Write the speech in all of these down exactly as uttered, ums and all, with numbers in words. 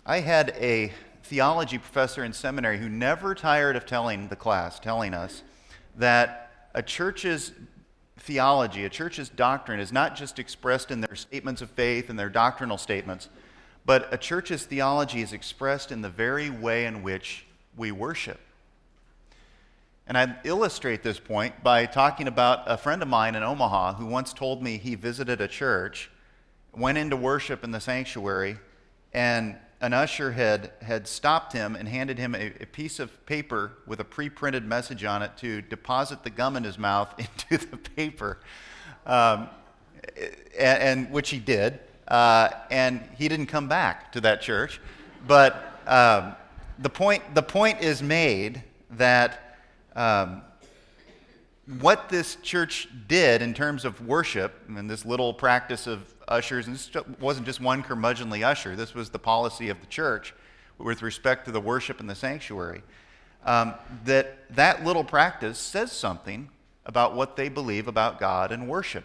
I had a theology professor in seminary who never tired of telling the class, telling us that a church's theology, a church's doctrine is not just expressed in their statements of faith and their doctrinal statements, but a church's theology is expressed in the very way in which we worship. And I illustrate this point by talking about a friend of mine in Omaha who once told me he visited a church, went into worship in the sanctuary, and an usher had, had stopped him and handed him a, a piece of paper with a pre-printed message on it to deposit the gum in his mouth into the paper, um, and, and which he did. Uh, and he didn't come back to that church. But um, the point the point is made that um, what this church did in terms of worship, and this little practice of ushers, and this wasn't just one curmudgeonly usher, this was the policy of the church with respect to the worship in the sanctuary, um, that that little practice says something about what they believe about God and worship.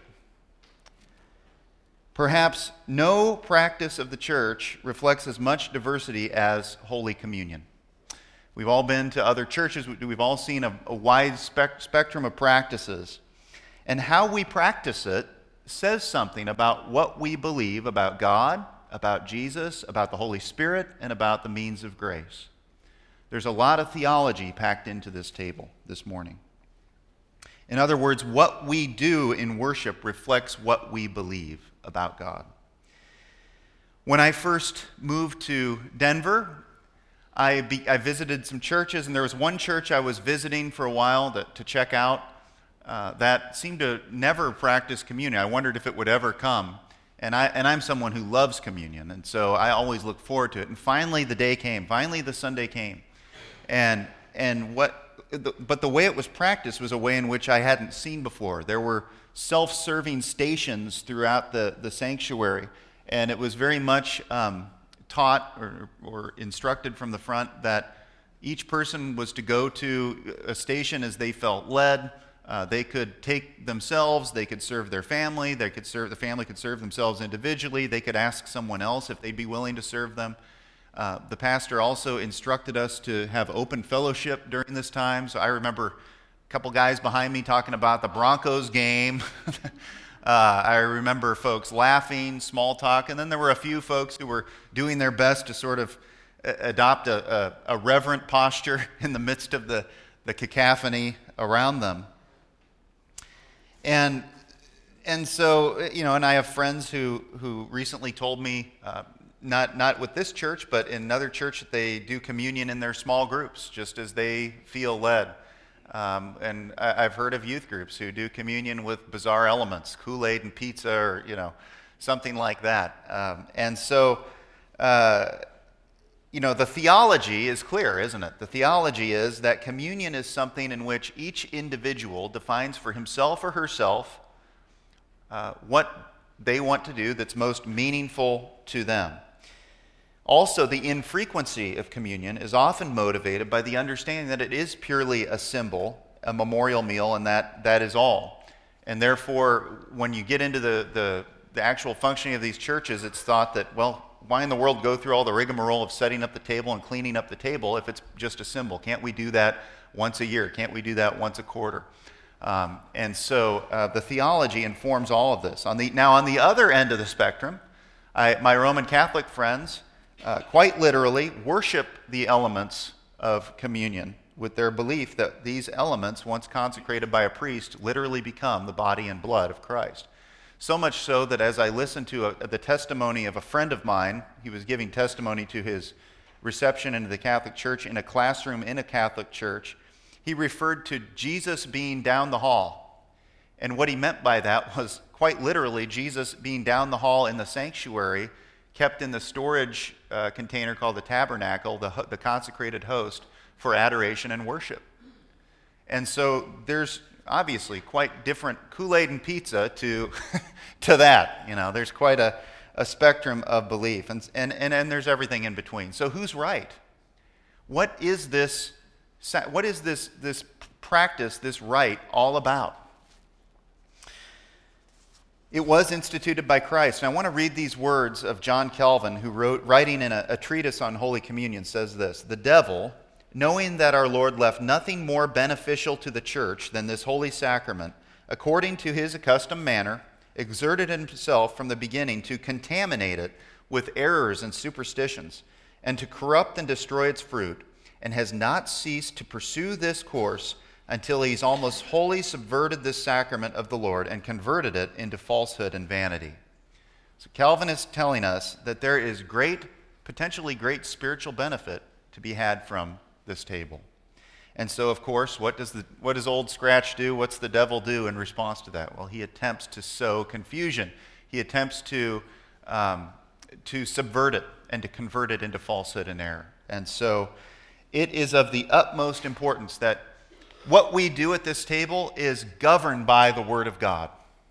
Perhaps no practice of the church reflects as much diversity as Holy Communion. We've all been to other churches. We've all seen a, a wide spec- spectrum of practices. And how we practice it says something about what we believe about God, about Jesus, about the Holy Spirit, and about the means of grace. There's a lot of theology packed into this table this morning. In other words, what we do in worship reflects what we believe about God. When I first moved to Denver, I, be, I visited some churches, and there was one church I was visiting for a while to, to check out uh, that seemed to never practice communion. I wondered if it would ever come. And, I, and I'm someone who loves communion, and so I always look forward to it. And finally the day came. Finally the Sunday came. And, and what, but the way it was practiced was a way in which I hadn't seen before. There were self-serving stations throughout the, the sanctuary, and it was very much um, taught or, or instructed from the front that each person was to go to a station as they felt led. Uh, they could take themselves, they could serve their family, they could serve the family could serve themselves individually, they could ask someone else if they'd be willing to serve them. Uh, the pastor also instructed us to have open fellowship during this time. So I remember a couple guys behind me talking about the Broncos game. uh, I remember folks laughing, small talk, and then there were a few folks who were doing their best to sort of adopt a, a, a reverent posture in the midst of the, the cacophony around them. And and so, you know, and I have friends who, who recently told me, uh, not not with this church, but in another church, that they do communion in their small groups, just as they feel led. Um, and I, I've heard of youth groups who do communion with bizarre elements, Kool-Aid and pizza, or, you know, something like that. Um, and so, uh, you know, the theology is clear, isn't it? The theology is that communion is something in which each individual defines for himself or herself uh, what they want to do that's most meaningful to them. Also, the infrequency of communion is often motivated by the understanding that it is purely a symbol, a memorial meal, and that that is all. And therefore, when you get into the, the, the actual functioning of these churches, it's thought that, well, why in the world go through all the rigmarole of setting up the table and cleaning up the table if it's just a symbol? Can't we do that once a year? Can't we do that once a quarter? Um, and so uh, the theology informs all of this. On the, now, on the other end of the spectrum, I, my Roman Catholic friends uh, quite literally worship the elements of communion with their belief that these elements, once consecrated by a priest, literally become the body and blood of Christ. So much so that as I listened to a, the testimony of a friend of mine, he was giving testimony to his reception into the Catholic Church in a classroom in a Catholic church, he referred to Jesus being down the hall. And what he meant by that was quite literally Jesus being down the hall in the sanctuary, kept in the storage uh, container called the tabernacle, the, the consecrated host, for adoration and worship. And so there's obviously quite different Kool-Aid and pizza to to that. You know, there's quite a, a spectrum of belief, and, and and and there's everything in between. So who's right? What is this? What is this this practice, this rite, all about? It was instituted by Christ. And I want to read these words of John Calvin, who wrote, writing in a, a treatise on Holy Communion, says this: "The devil, knowing that our Lord left nothing more beneficial to the church than this holy sacrament, according to his accustomed manner, exerted himself from the beginning to contaminate it with errors and superstitions, and to corrupt and destroy its fruit, and has not ceased to pursue this course until he's almost wholly subverted this sacrament of the Lord and converted it into falsehood and vanity." So Calvin is telling us that there is great, potentially great spiritual benefit to be had from this table. And so, of course, what does the what does Old Scratch do? What's the devil do in response to that? Well, he attempts to sow confusion. He attempts to um, to subvert it and to convert it into falsehood and error. And so it is of the utmost importance that what we do at this table is governed by the Word of God,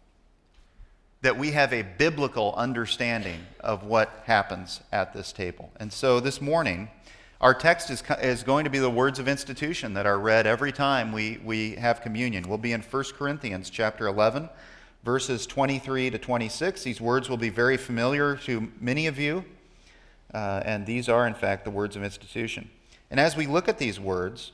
that we have a biblical understanding of what happens at this table. And so this morning, our text is, is going to be the words of institution that are read every time we, we have communion. We'll be in First Corinthians chapter eleven, verses twenty-three to twenty-six. These words will be very familiar to many of you, uh, and these are, in fact, the words of institution. And as we look at these words,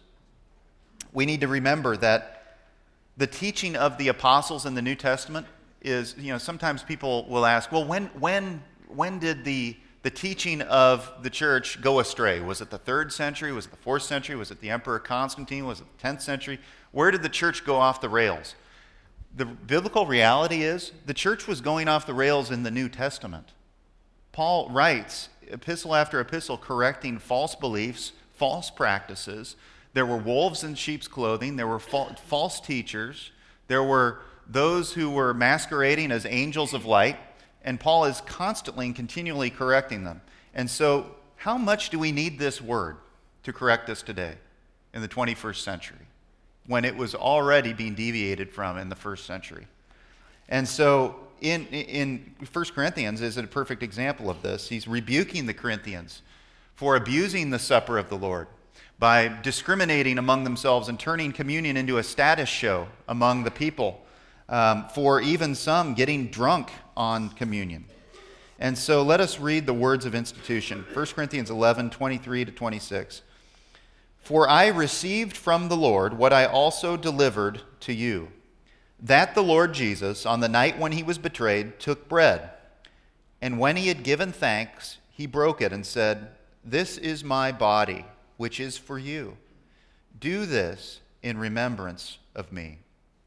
we need to remember that the teaching of the apostles in the New Testament is, you know, sometimes people will ask, well, when when when did the the teaching of the church go astray? Was it the third century? Was it the fourth century? Was it the Emperor Constantine? Was it the tenth century? Where did the church go off the rails? The biblical reality is the church was going off the rails in the New Testament. Paul writes epistle after epistle correcting false beliefs, false practices. There were wolves in sheep's clothing. There were false teachers. There were those who were masquerading as angels of light. And Paul is constantly and continually correcting them. And so how much do we need this word to correct us today in the twenty-first century when it was already being deviated from in the first century? And so in, in First Corinthians is a perfect example of this. He's rebuking the Corinthians for abusing the supper of the Lord, by discriminating among themselves and turning communion into a status show among the people, um, for even some getting drunk on communion. And so let us read the words of institution. First Corinthians eleven, twenty-three to twenty-six. "For I received from the Lord what I also delivered to you, that the Lord Jesus, on the night when he was betrayed, took bread, and when he had given thanks, he broke it and said, 'This is my body, which is for you. Do this in remembrance of me.'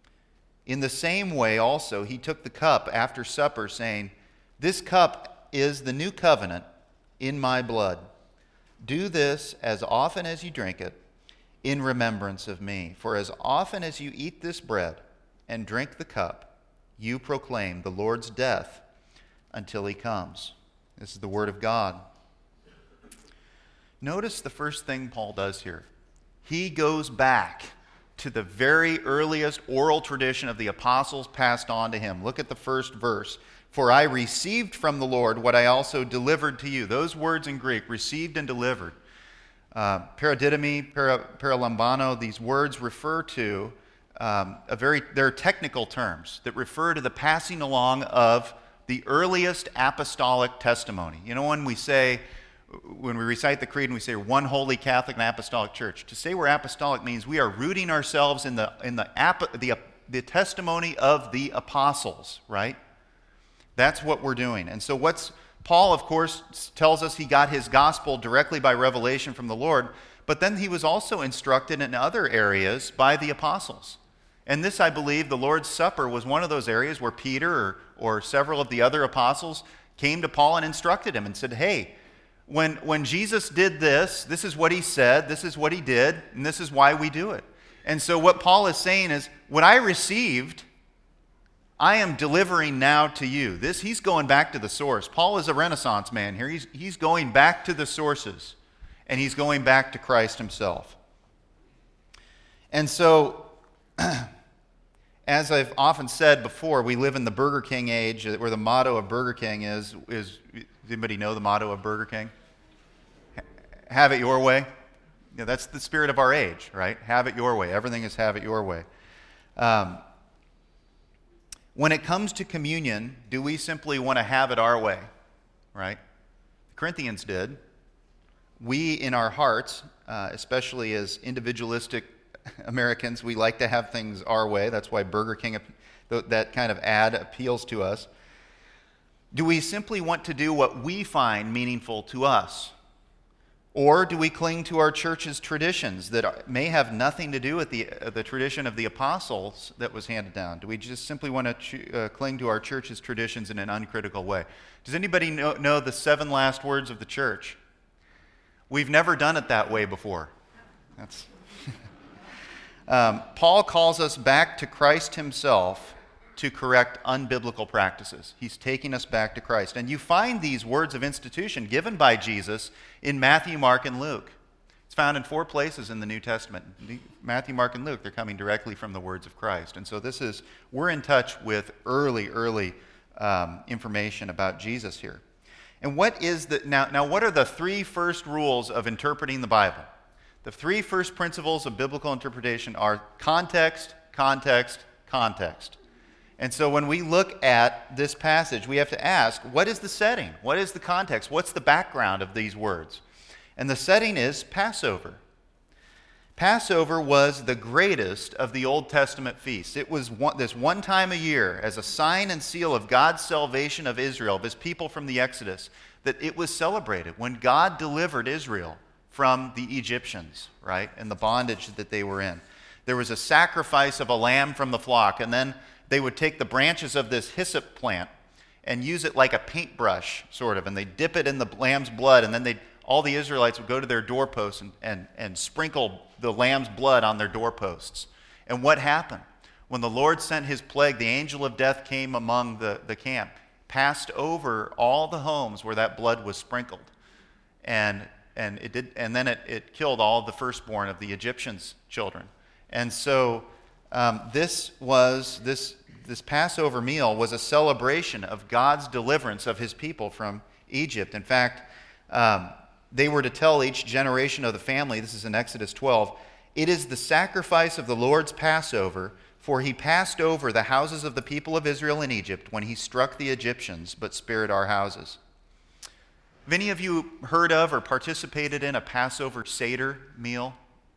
In the same way also he took the cup after supper, saying, 'This cup is the new covenant in my blood. Do this as often as you drink it in remembrance of me. For as often as you eat this bread and drink the cup, you proclaim the Lord's death until he comes.'" This is the word of God. Notice the first thing Paul does here. He goes back to the very earliest oral tradition of the apostles passed on to him. Look at the first verse. "For I received from the Lord what I also delivered to you." Those words in Greek, received and delivered. Uh, paradidomi, para, paralambano, these words refer to um, a very, they're technical terms that refer to the passing along of the earliest apostolic testimony. You know, when we say, when we recite the creed and we say one holy Catholic and apostolic church, to say we're apostolic means we are rooting ourselves in the in the the, the testimony of the apostles, right? That's what we're doing. And so what's Paul, of course, tells us he got his gospel directly by revelation from the Lord, but then he was also instructed in other areas by the apostles. And this, I believe, the Lord's Supper was one of those areas where Peter or, or several of the other apostles came to Paul and instructed him and said, hey, When, when Jesus did this, this is what he said, this is what he did, and this is why we do it. And so what Paul is saying is, what I received, I am delivering now to you. This, he's going back to the source. Paul is a Renaissance man here. He's, he's going back to the sources, and he's going back to Christ himself. And so, as I've often said before, we live in the Burger King age, where the motto of Burger King is, is does anybody know the motto of Burger King? Have it your way. You know, that's the spirit of our age, right? Have it your way. Everything is have it your way. Um, When it comes to communion, do we simply want to have it our way? Right? The Corinthians did. We, in our hearts, uh, especially as individualistic Americans, we like to have things our way. That's why Burger King, that kind of ad appeals to us. Do we simply want to do what we find meaningful to us? Or do we cling to our church's traditions that may have nothing to do with the, uh, the tradition of the apostles that was handed down? Do we just simply want to ch- uh, cling to our church's traditions in an uncritical way? Does anybody know, know the seven last words of the church? We've never done it that way before. That's um, Paul calls us back to Christ himself to correct unbiblical practices. He's taking us back to Christ. And you find these words of institution given by Jesus in Matthew, Mark, and Luke. It's found in four places in the New Testament. Matthew, Mark, and Luke, they're coming directly from the words of Christ. And so this is, we're in touch with early, early um, information about Jesus here. And what is the, now, now what are the three first rules of interpreting the Bible? The three first principles of biblical interpretation are context, context, context. And so when we look at this passage, we have to ask, what is the setting? What is the context? What's the background of these words? And the setting is Passover. Passover was the greatest of the Old Testament feasts. It was one, this one time a year as a sign and seal of God's salvation of Israel, of his people from the Exodus, that it was celebrated when God delivered Israel from the Egyptians, right, and the bondage that they were in. There was a sacrifice of a lamb from the flock, and then they would take the branches of this hyssop plant and use it like a paintbrush, sort of, and they dip it in the lamb's blood, and then they all the Israelites would go to their doorposts and, and, and sprinkle the lamb's blood on their doorposts. And what happened? When the Lord sent his plague, the angel of death came among the, the camp, passed over all the homes where that blood was sprinkled. And and it did and then it, it killed all the firstborn of the Egyptians' children. And so um, this was this This Passover meal was a celebration of God's deliverance of his people from Egypt. In fact, um, they were to tell each generation of the family, this is in Exodus twelve, it is the sacrifice of the Lord's Passover, for he passed over the houses of the people of Israel in Egypt when he struck the Egyptians, but spared our houses. Have any of you heard of or participated in a Passover Seder meal?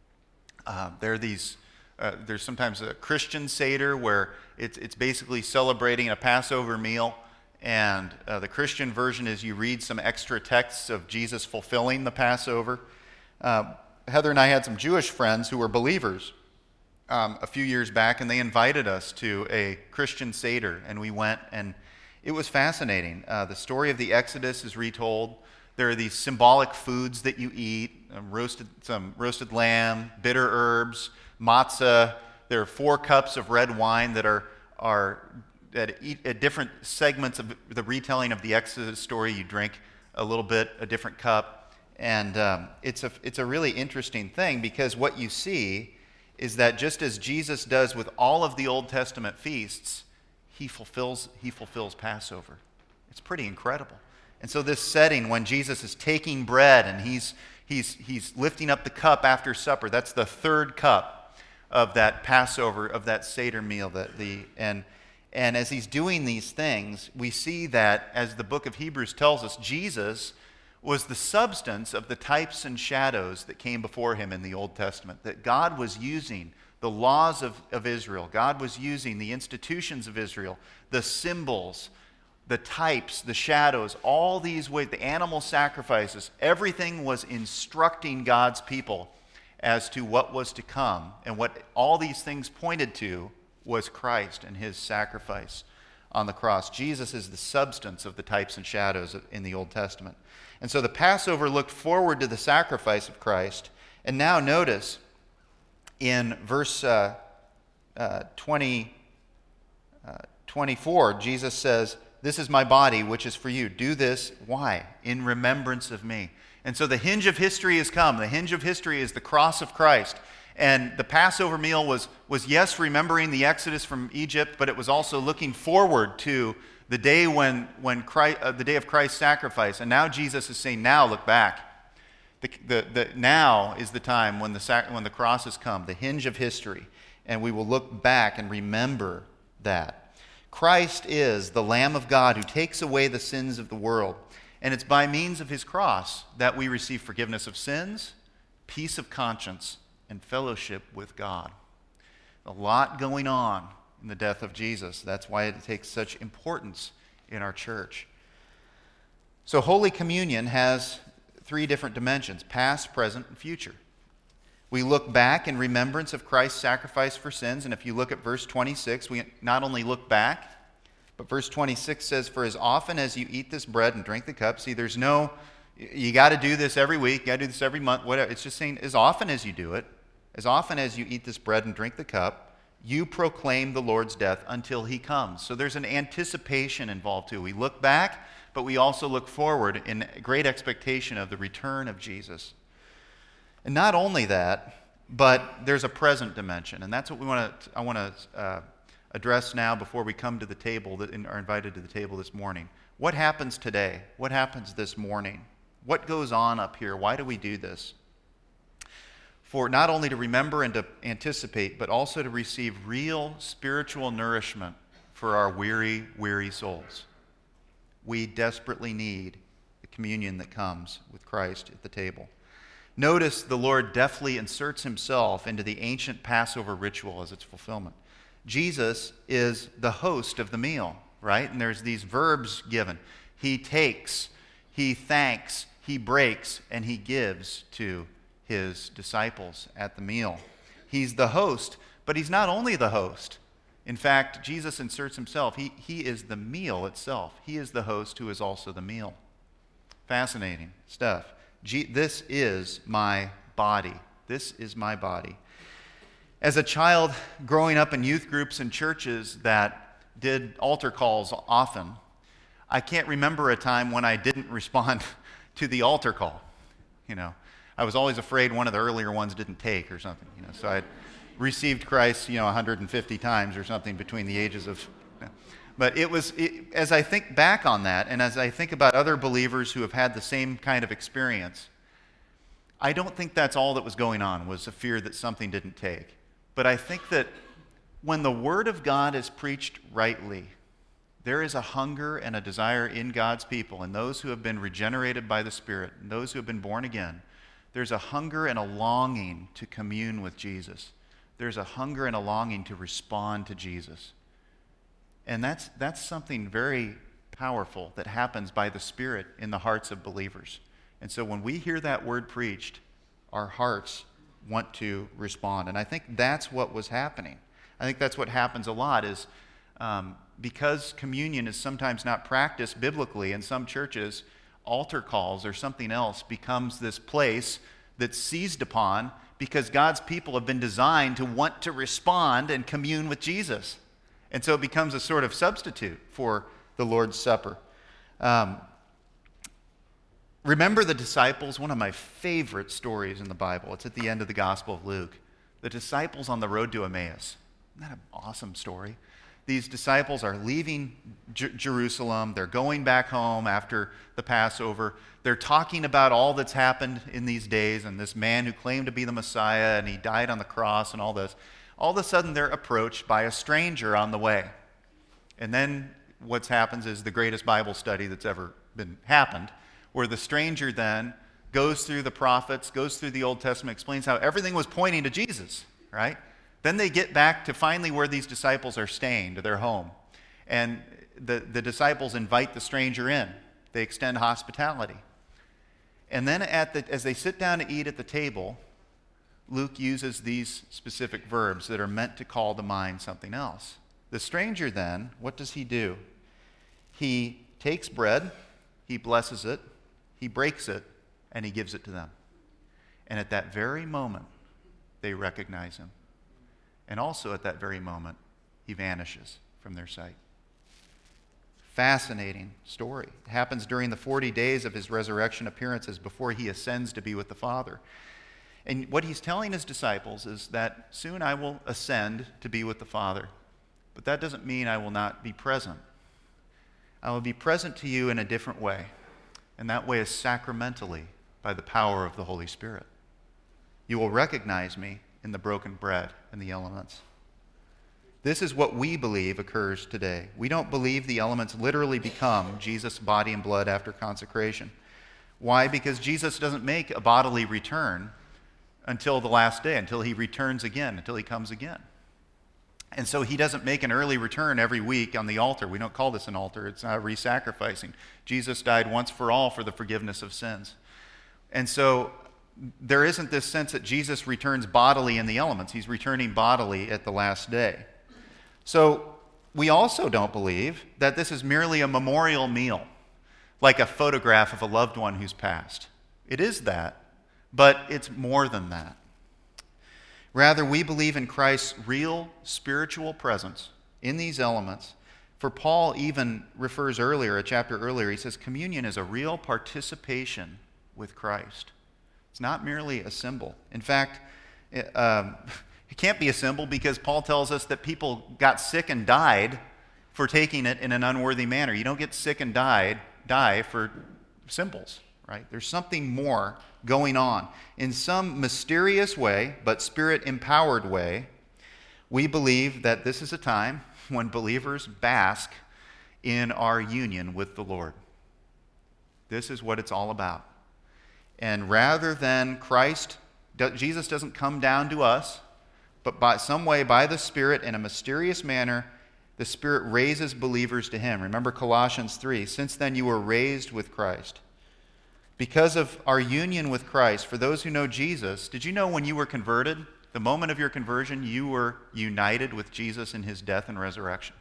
Uh, there are these Uh, there's sometimes a Christian Seder where it's, it's basically celebrating a Passover meal, and uh, the Christian version is you read some extra texts of Jesus fulfilling the Passover. Uh, Heather and I had some Jewish friends who were believers um, a few years back, and they invited us to a Christian Seder, and we went, and it was fascinating. Uh, the story of the Exodus is retold. There are these symbolic foods that you eat, um, roasted, some roasted lamb, bitter herbs, matzah. There are four cups of red wine that are are at, at different segments of the retelling of the Exodus story. You drink a little bit, a different cup, and um, it's a it's a really interesting thing, because what you see is that just as Jesus does with all of the Old Testament feasts, he fulfills he fulfills Passover. It's pretty incredible. And so this setting, when Jesus is taking bread and he's he's he's lifting up the cup after supper, that's the third cup of that Passover, of that Seder meal, that the and and as he's doing these things, we see that, as the book of Hebrews tells us, Jesus was the substance of the types and shadows that came before him in the Old Testament. That God was using the laws of, of Israel, God was using the institutions of Israel, the symbols, the types, the shadows, all these ways, the animal sacrifices, everything was instructing God's people as to what was to come. And what all these things pointed to was Christ and his sacrifice on the cross. Jesus is the substance of the types and shadows in the Old Testament. And so the Passover looked forward to the sacrifice of Christ. And now notice in verse uh, uh, twenty, uh, twenty-four, Jesus says, "This is my body, which is for you. Do this." Why? In remembrance of me. And so the hinge of history has come. The hinge of history is the cross of Christ. And the Passover meal was, was yes, remembering the Exodus from Egypt, but it was also looking forward to the day when, when Christ, uh, the day of Christ's sacrifice. And now Jesus is saying, now look back. The, the, the, now is the time when the, sac, when the cross has come, the hinge of history. And we will look back and remember that. Christ is the Lamb of God who takes away the sins of the world. And it's by means of his cross that we receive forgiveness of sins, peace of conscience, and fellowship with God. A lot going on in the death of Jesus. That's why it takes such importance in our church. So Holy Communion has three different dimensions: past, present, and future. We look back in remembrance of Christ's sacrifice for sins, and if you look at verse twenty-six, we not only look back, but verse twenty-six says, "For as often as you eat this bread and drink the cup," see, there's no, you got to do this every week, you got to do this every month, whatever. It's just saying, as often as you do it, as often as you eat this bread and drink the cup, you proclaim the Lord's death until he comes. So there's an anticipation involved too. We look back, but we also look forward in great expectation of the return of Jesus. And not only that, but there's a present dimension, and that's what we want to. I want to uh, address now before we come to the table that are invited to the table this morning. What happens today? What happens this morning? What goes on up here? Why do we do this? For not only to remember and to anticipate, but also to receive real spiritual nourishment for our weary, weary souls. We desperately need the communion that comes with Christ at the table. Notice the Lord deftly inserts himself into the ancient Passover ritual as its fulfillment. Jesus is the host of the meal, right? And there's these verbs given. He takes, he thanks, he breaks, and he gives to his disciples at the meal. He's the host, but he's not only the host. In fact, Jesus inserts himself. He, he is the meal itself. He is the host who is also the meal. Fascinating stuff. This is my body. This is my body. As a child growing up in youth groups and churches that did altar calls often, I can't remember a time when I didn't respond to the altar call. You know, I was always afraid one of the earlier ones didn't take or something. You know, so I received Christ, you know, one hundred fifty times or something between the ages of. You know. But it was, it, as I think back on that, and as I think about other believers who have had the same kind of experience, I don't think that's all that was going on, was a fear that something didn't take. But I think that when the Word of God is preached rightly, there is a hunger and a desire in God's people, and those who have been regenerated by the Spirit, and those who have been born again, there's a hunger and a longing to commune with Jesus. There's a hunger and a longing to respond to Jesus. And that's, that's something very powerful that happens by the Spirit in the hearts of believers. And so when we hear that word preached, our hearts want to respond. And I think that's what was happening. I think that's what happens a lot is um, because communion is sometimes not practiced biblically in some churches, altar calls or something else becomes this place that's seized upon because God's people have been designed to want to respond and commune with Jesus. And so it becomes a sort of substitute for the Lord's Supper. Um, remember the disciples? One of my favorite stories in the Bible. It's at the end of the Gospel of Luke. The disciples on the road to Emmaus. Isn't that an awesome story? These disciples are leaving J- Jerusalem. They're going back home after the Passover. They're talking about all that's happened in these days and this man who claimed to be the Messiah and he died on the cross and all this. All of a sudden, they're approached by a stranger on the way. And then what happens is the greatest Bible study that's ever been happened, where the stranger then goes through the prophets, goes through the Old Testament, explains how everything was pointing to Jesus, right? Then they get back to finally where these disciples are staying, to their home. And the, the disciples invite the stranger in. They extend hospitality. And then at the, as they sit down to eat at the table, Luke uses these specific verbs that are meant to call to mind something else. The stranger then, what does he do? He takes bread, he blesses it, he breaks it, and he gives it to them. And at that very moment, they recognize him. And also at that very moment, he vanishes from their sight. Fascinating story. It happens during the forty days of his resurrection appearances before he ascends to be with the Father. And what he's telling his disciples is that soon I will ascend to be with the Father. But that doesn't mean I will not be present. I will be present to you in a different way. And that way is sacramentally by the power of the Holy Spirit. You will recognize me in the broken bread and the elements. This is what we believe occurs today. We don't believe the elements literally become Jesus' body and blood after consecration. Why? Because Jesus doesn't make a bodily return until the last day, until he returns again, until he comes again. And so he doesn't make an early return every week on the altar. We don't call this an altar. It's not re-sacrificing. Jesus died once for all for the forgiveness of sins. And so there isn't this sense that Jesus returns bodily in the elements. He's returning bodily at the last day. So we also don't believe that this is merely a memorial meal, like a photograph of a loved one who's passed. It is that, but it's more than that. Rather, we believe in Christ's real spiritual presence in these elements. For Paul even refers earlier, a chapter earlier, he says communion is a real participation with Christ. It's not merely a symbol. In fact, it, um, it can't be a symbol because Paul tells us that people got sick and died for taking it in an unworthy manner. You don't get sick and died, die for symbols, right? There's something more going on. In some mysterious way, but Spirit-empowered way, we believe that this is a time when believers bask in our union with the Lord. This is what it's all about. And rather than Christ, Jesus doesn't come down to us, but by some way, by the Spirit, in a mysterious manner, the Spirit raises believers to him. Remember Colossians three, since then you were raised with Christ. Because of our union with Christ, for those who know Jesus, did you know when you were converted, the moment of your conversion, you were united with Jesus in his death and resurrection?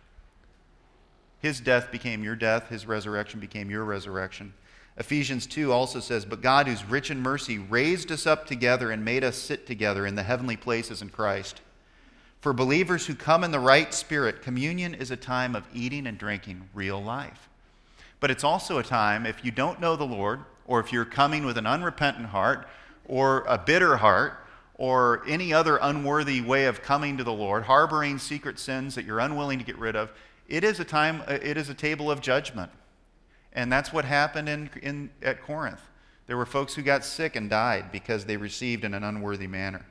His death became your death, his resurrection became your resurrection. Ephesians two also says, but God, who's rich in mercy, raised us up together and made us sit together in the heavenly places in Christ. For believers who come in the right spirit, communion is a time of eating and drinking real life. But it's also a time, if you don't know the Lord, or if you're coming with an unrepentant heart, or a bitter heart, or any other unworthy way of coming to the Lord, harboring secret sins that you're unwilling to get rid of, it is a time, it is a table of judgment. And that's what happened in, in at Corinth. There were folks who got sick and died because they received in an unworthy manner.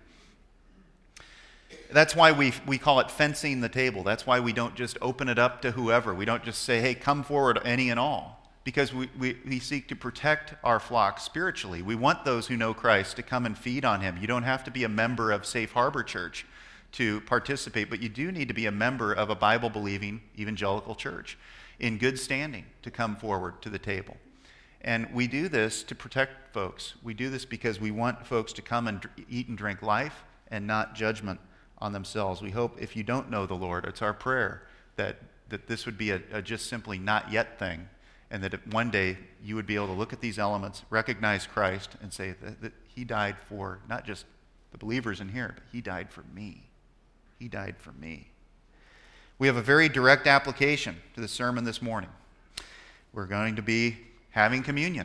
That's why we we call it fencing the table. That's why we don't just open it up to whoever. We don't just say, hey, come forward, any and all. Because we, we, we seek to protect our flock spiritually. We want those who know Christ to come and feed on him. You don't have to be a member of Safe Harbor Church to participate, but you do need to be a member of a Bible-believing evangelical church in good standing to come forward to the table. And we do this to protect folks. We do this because we want folks to come and eat and drink life and not judgment on themselves. We hope if you don't know the Lord, it's our prayer that, that this would be a, a just simply not yet thing, and that one day you would be able to look at these elements, recognize Christ, and say that, that he died for not just the believers in here, but he died for me. He died for me. We have a very direct application to the sermon this morning. We're going to be having communion.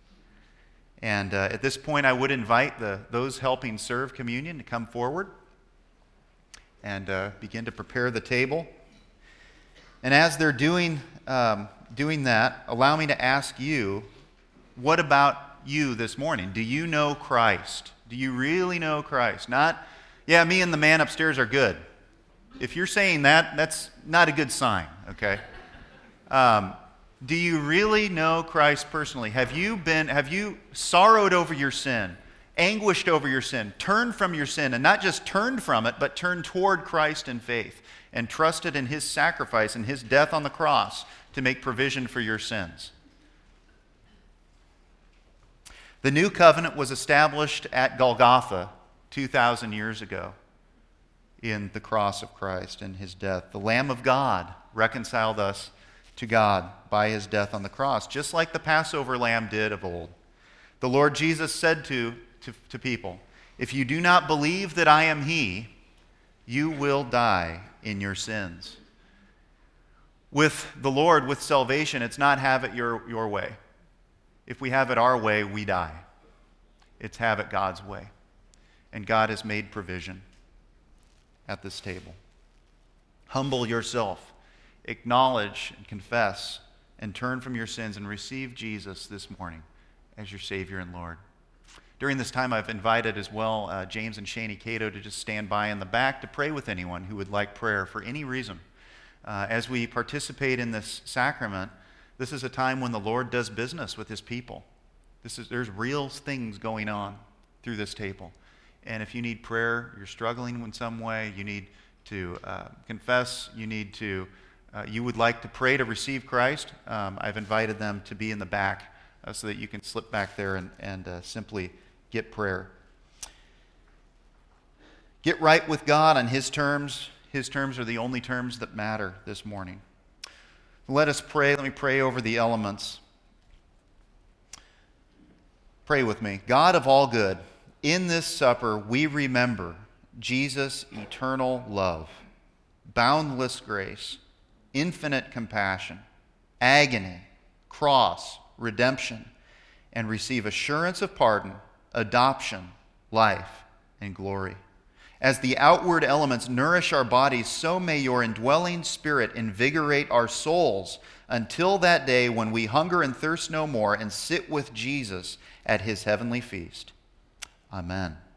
And uh, at this point, I would invite the, those helping serve communion to come forward and uh, begin to prepare the table. And as they're doing, um, doing that, allow me to ask you, what about you this morning? Do you know Christ? Do you really know Christ? Not, yeah, me and the man upstairs are good. If you're saying that, that's not a good sign, okay? Um, do you really know Christ personally? Have you been, have you sorrowed over your sin, anguished over your sin, turned from your sin, and not just turned from it, but turned toward Christ in faith and trusted in his sacrifice and his death on the cross to make provision for your sins? The new covenant was established at Golgotha two thousand years ago. In the cross of Christ and his death. The Lamb of God reconciled us to God by his death on the cross, just like the Passover lamb did of old. The Lord Jesus said to, to, to people, if you do not believe that I am he, you will die in your sins. With the Lord, with salvation, it's not have it your, your way. If we have it our way, we die. It's have it God's way. And God has made provision at this table. Humble yourself, acknowledge and confess, and turn from your sins and receive Jesus this morning as your Savior and Lord. During this time, I've invited as well uh, James and Shani Cato to just stand by in the back to pray with anyone who would like prayer for any reason. Uh, as we participate in this sacrament, this is a time when the Lord does business with his people. This is, there's real things going on through this table. And if you need prayer, you're struggling in some way, you need to uh, confess, you need to, uh, you would like to pray to receive Christ, um, I've invited them to be in the back uh, so that you can slip back there and, and uh, simply get prayer. Get right with God on his terms. His terms are the only terms that matter this morning. Let us pray. Let me pray over the elements. Pray with me. God of all good, in this supper we remember Jesus' eternal love, boundless grace, infinite compassion, agony, cross, redemption, and receive assurance of pardon, adoption, life, and glory. As the outward elements nourish our bodies, so may your indwelling Spirit invigorate our souls until that day when we hunger and thirst no more and sit with Jesus at his heavenly feast. Amen.